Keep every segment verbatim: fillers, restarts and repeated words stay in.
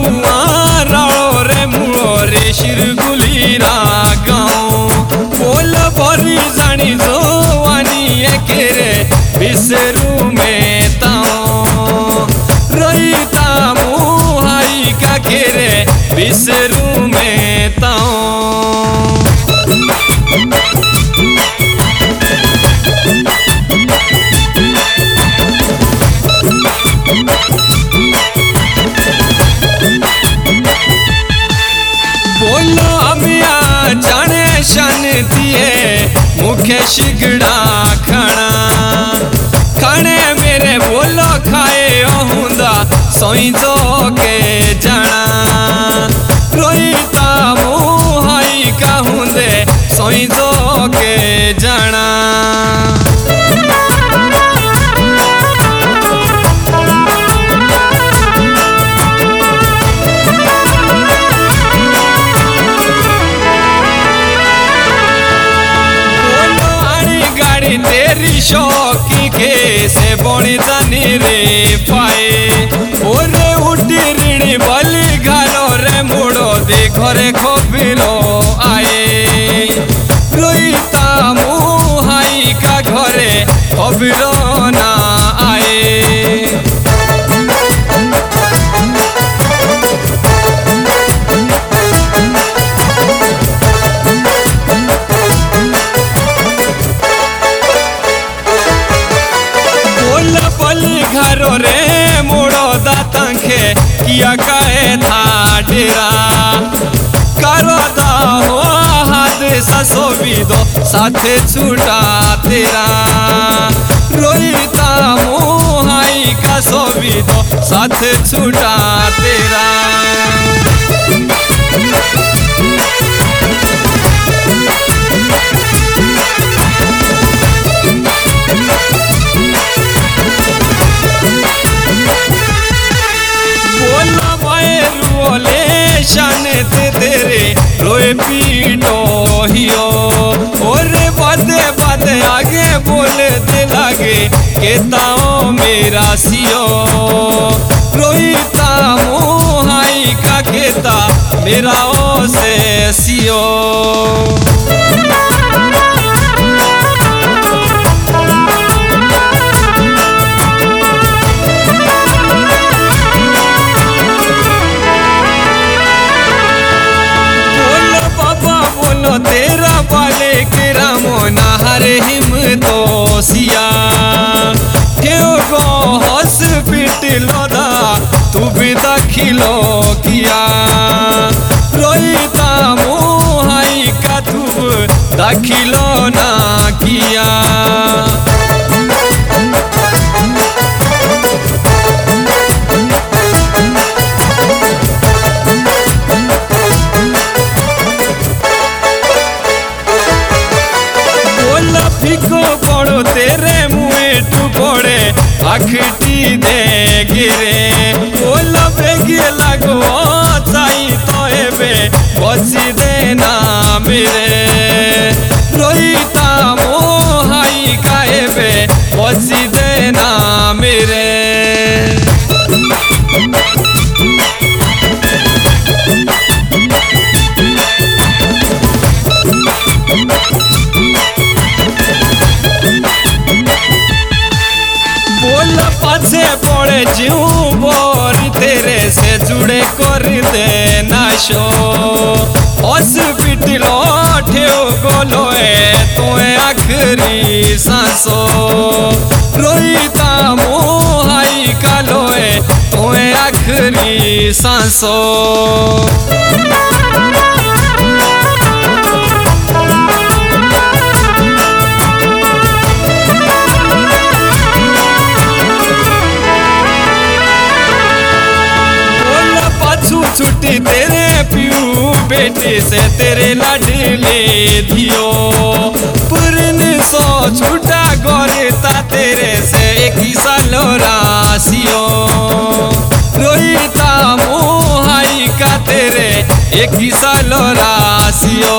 गाँव राड़ो रे मुड़ो रे शिरगुली रा गाँव बोल भरी जानी जोवानी के रे बिसरू में ताओ रहीता मुहाई का के रे बिसरू में ताओ। बोलो अमिया जाने शान दिए मुखे शिगड़ा खाना खाने मेरे बोलो खाए हुंदा सोई जो के जाना रोईता मुहाई का हुंदे सोई जो के जाना। तेरी शौकी के से बड़ी जानी रे पाए ओरे उठी ऋणी बलि घालो रे मुड़ो दे घरे खबिरो आए रोईता मुहाई का घरे खबिरो ना आए। घरो रे मोड़ो दातंखे किया कहे था डेरा करो दा हो हाथ ससो भी दो साथे छूटा तेरा रोईता मुहाई का सो भी दो साथे छूटा तेरा। शान ते तेरे रोए पीटो हियो और बादे बादे आगे बोले दे लागे केताओ मेरा सियो रोईता मुहाई का केता मेरा ओ से सियो। तेरा बाले के रामो नहरे हिम तो सिया क्यों गो हॉस्पिटल दा तू भी दाखिलो किया रोईता मुहाई का तू दाखिलो ना किया। फिको पड़ो तेरे मुँह टू पड़े आखटी दे गिरे बोला बेगे लगो चाई तो एबे बची देना मेरे रोईता मुहाई का एबे बची देना मेरे। पाछे पड़े जीव बोर तेरे से जुड़े कर दे नाशो हॉस्पिटल ठेव गोलोए तोए आखिरी सांसो रोईता मुहाई का लोए तोए आखिरी सांसो। छुट्टी तेरे प्यू बेटे से तेरे लाडले दियो पुरन सो छूटा गोरेता तेरे से एक ही सालो रासियो रोईता मुहाई का तेरे एक ही सालो रासियो।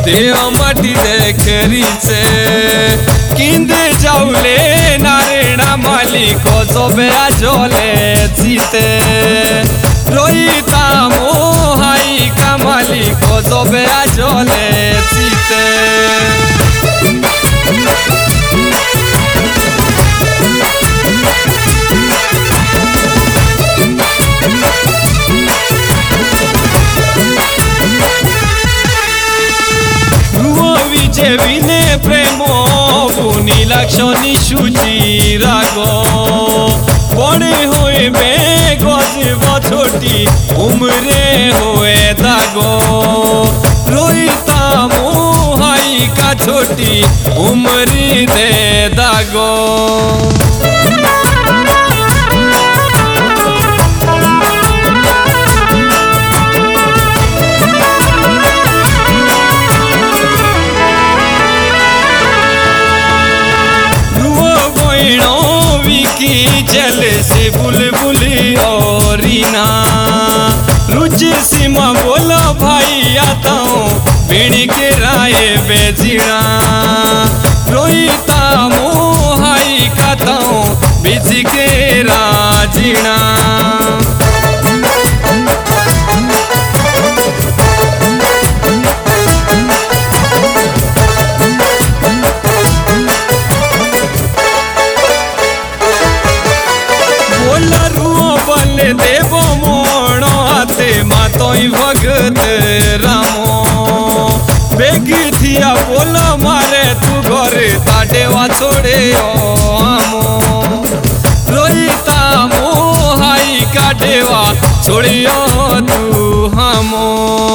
দেহ মাটিতে খেরিছে কিন্দে যাওলে নারেনা মালিক জবে আজলে চিতে রইতাম হাই কামালিক জবে আজলে চিতে যে বিনে প্রেম বুনি লাক্ষণী সুচি রাগ বড়ে হইবে গজ বছরটি উমরে হয়ে দাগ রইতাম হাই কাছটি উমরি দে দাগ चल से बुलबुली और रीना रुचि सीमा बोलो भाई आता हूँ बेड़ी के राय बेजीना रोईता मोहाई खाता हूँ बीज के राजीना देव मोण हाथे मातोई भगत रामो बेगी थिया बोल मारे तू घरे ताडेवा छोड़े आमो रोईता मो हाई काडेवा छोड़ियो तू हमो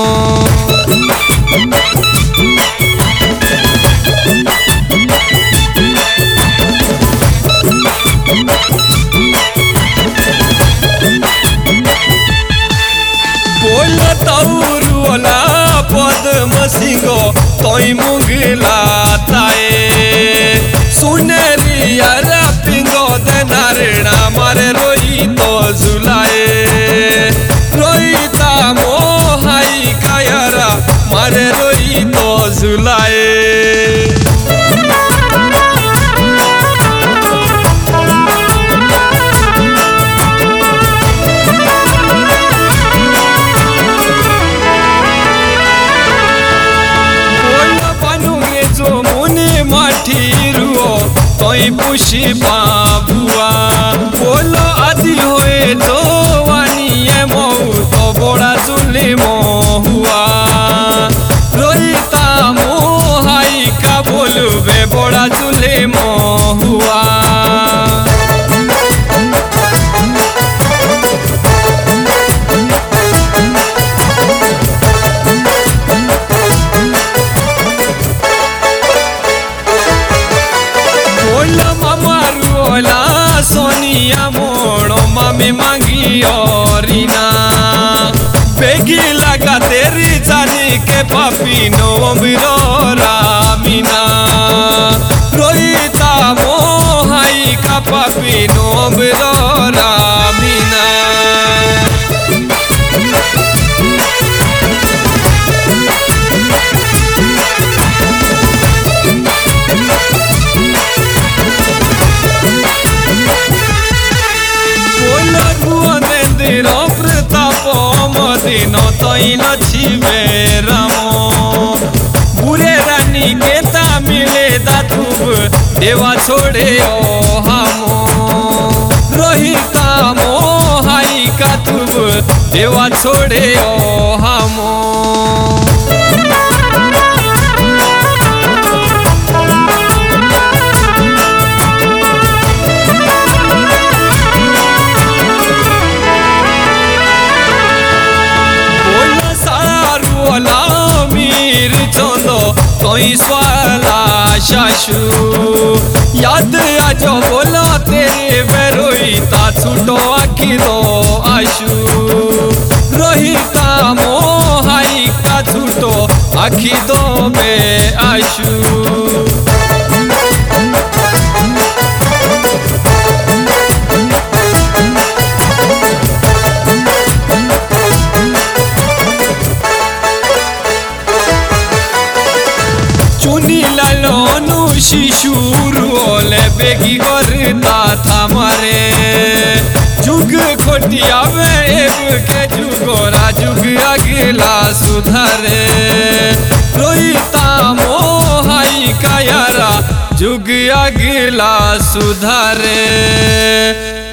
पद्म सिंह तोई मुगला ताए सुनेरिया पिंगो दे नारेना मारे रोई तो झुलाए रोईता मोहाई कायरा मारे रोई तो झुलाए तोई पुषी बाबुआ बोलो आदि होए तो वानिए मऊ तो बड़ा जुली मोहुआ रोईता मोहाई का बोलू बे बड़ा जुली मोहुआ सोनिया मोड़ो मामी मांगी और रीना बेगी लगा तेरी जानी के पापी नो मिरो रामीना रोईता मोहाई का पापी नो मिरो रामीना मदिनो तई नछिबे रामो बुरे रानी के ता मिले दातुब देवा छोड़े ओ हमो रोहिता मोहाई का तुब देवा छोड़े ओ हमो तोई स्वाला शाशु याद आजो बोलो तेरे बेरोईता छूटो आखी दो आशु रोहिता मोहाई का छूटो आखी दो बे आशु चुनी लालोनु शिशुर ओले बेगी करता था मारे जुग खोटिया में के जुगोरा जुग अगला सुधारे रोईता मोहाई कायारा जुग अगला सुधारे।